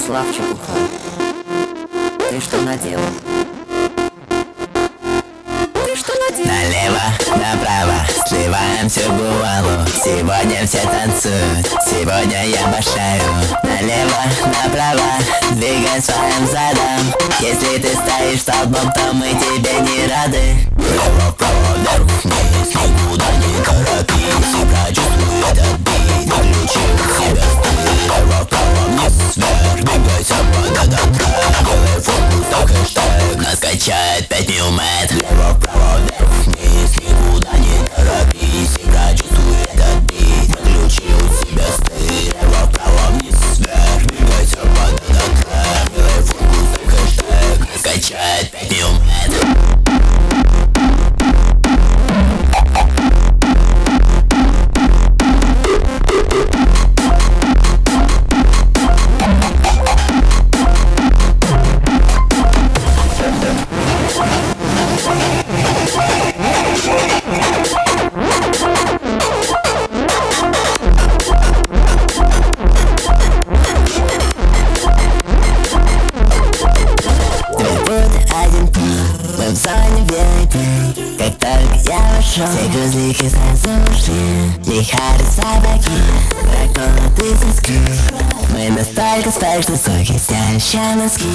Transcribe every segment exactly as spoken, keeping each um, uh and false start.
Ярослав Чепуха, ты что наделал? Ты что наделал? Налево, направо, сливаем всю гуалу. Сегодня все танцуют, сегодня я башаю. Налево, направо, двигай своим задом. Если ты стоишь столбом, то мы тебе не рады. Лево, вправо, вверх, вниз, никуда не торопись. И прочувствуй этот бит, включи в себя стиль. Лево, вправо, вниз, вверх, двигайся под этот трек. Делай фокус, так хэштег, нас качает пять Ньюмэд. Лево, вправо, вверх, вниз, никуда не торопись. И прочувствуй этот бит, включи у себя стиль. Лево, вправо, вниз, вверх, двигайся под этот трек. Делай фокус, так хэштег, нас качает пять Ньюмэд. Мы в зоне ви ай пи. Как только я вошел, все грузлики сразу ушли. Лихары собаки, проколоты соски. Мы настолько спешно соки, сняли еще носки.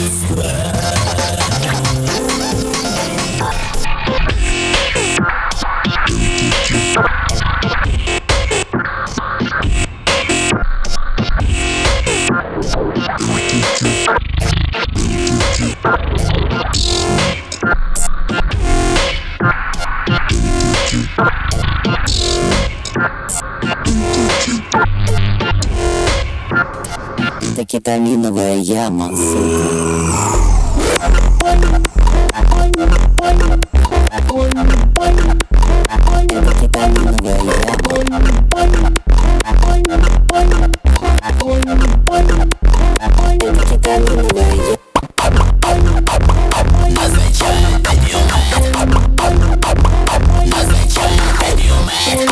Это кетаминовая яма, сука. Это кетаминовая яма. Это кетаминовая яма. Назначает подъемет. Назначает подъемет.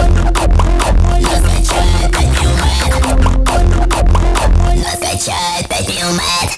Назначает подъемет. Назначает подъемет.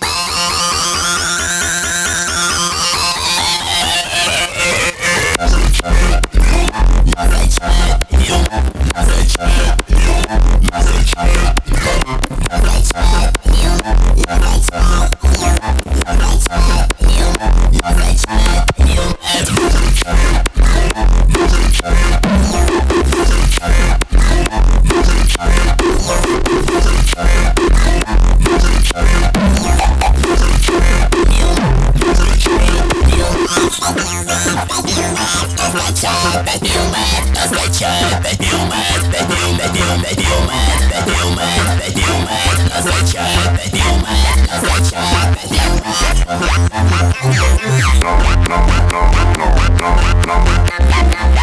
Назначает